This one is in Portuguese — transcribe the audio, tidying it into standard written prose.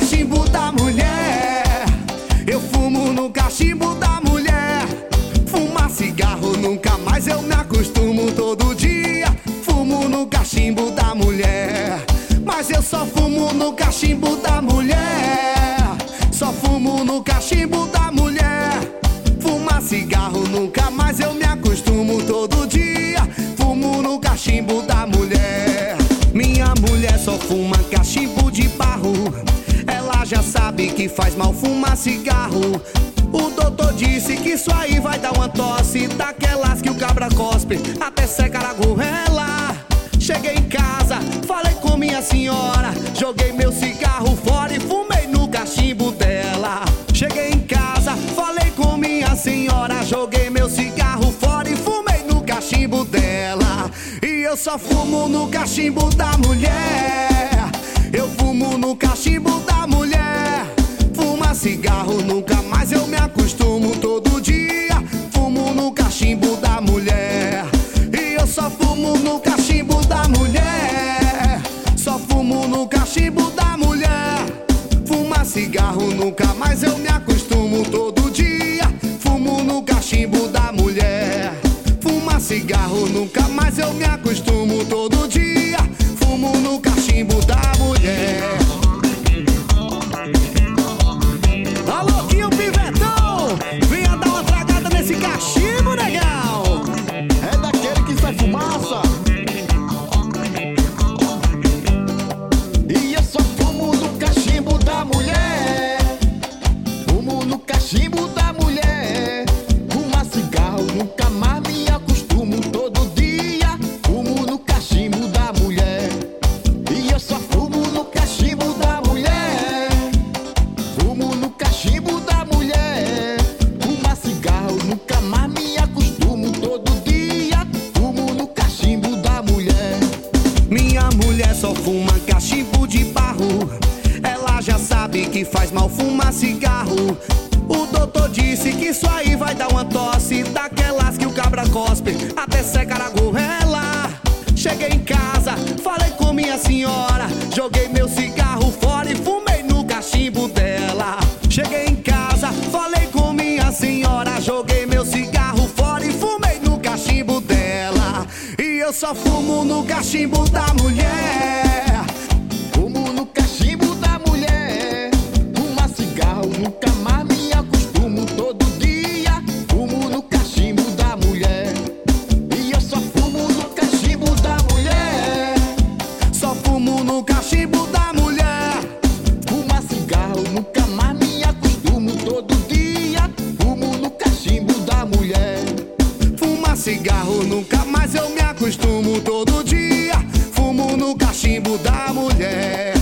cachimbo da mulher. Eu fumo no cachimbo da mulher. Fumar cigarro nunca mais eu me acostumo. Todo dia fumo no cachimbo da mulher. Mas eu só fumo no cachimbo da mulher. Só fumo no cachimbo da mulher. Fumar cigarro nunca mais eu me acostumo. Todo dia fumo no cachimbo da mulher. Minha mulher só fuma cachimbo de barro. Ela já sabe que faz mal fumar cigarro. O doutor disse que isso aí vai dar uma tosse, daquelas que o cabra cospe até secar a gorrela. Cheguei em casa, falei com minha senhora, joguei meu cigarro fora e fumei no cachimbo dela. Cheguei em casa, falei com minha senhora, joguei meu cigarro fora e fumei no cachimbo dela. E eu só fumo no cachimbo da mulher. Eu fumo no cachimbo da mulher. Fumar cigarro nunca mais eu me acostumo. Todo dia fumo no cachimbo da mulher. E eu só fumo no cachimbo da mulher. Só fumo no cachimbo da mulher. Fumar cigarro nunca mais eu me acostumo. Todo dia fumo no cachimbo da mulher. Fumar cigarro nunca mais eu me acostumo. Todo dia fumo no cachimbo da mulher. Alô, Guinho Pivetão, venha dar uma tragada nesse cachimbo, negão. É daquele que sai fumaça. E eu só fumo no cachimbo da mulher. Fumo no cachimbo da mulher. Fumar cigarro nunca mais me acostumo. Todo dia fumo no cachimbo da mulher. E eu só fumo no cachimbo da mulher. Fumo no cachimbo da mulher. Fumar cigarro nunca mais me acostumo. Todo dia fumo no cachimbo da mulher. Minha mulher só fuma cachimbo de barro. Ela já sabe que faz mal fumar cigarro. O doutor disse que isso aí vai dar uma tosse, daquelas que o cabra cospe até secar a gorrela. Cheguei em casa, falei com minha senhora, joguei meu cigarro fora e fumei no cachimbo dela. Cheguei em casa, falei com minha senhora, joguei meu cigarro fora e fumei no cachimbo dela. E eu só fumo no cachimbo da mulher. Fumo no cachimbo da mulher. Fumar cigarro nunca mais me acostumo. Todo dia fumo no cachimbo da mulher. E eu só fumo no cachimbo da mulher. Só fumo no cachimbo da mulher. Fumar cigarro nunca mais me acostumo. Todo dia fumo no cachimbo da mulher. Fumar cigarro nunca mais eu me acostumo. Todo dia fumo no cachimbo da mulher.